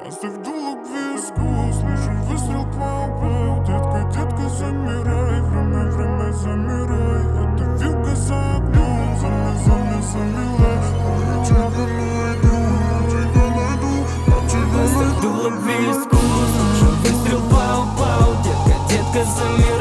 Поставь дуло к виску, слышу выстрел, пау-пау. Детка, детка, замирай, время, замирай. Это вилка за окном, замела. Я тебя найду, я тебя найду. Поставь дуло к виску, слышу выстрел, пау-пау. Детка, детка, замирай.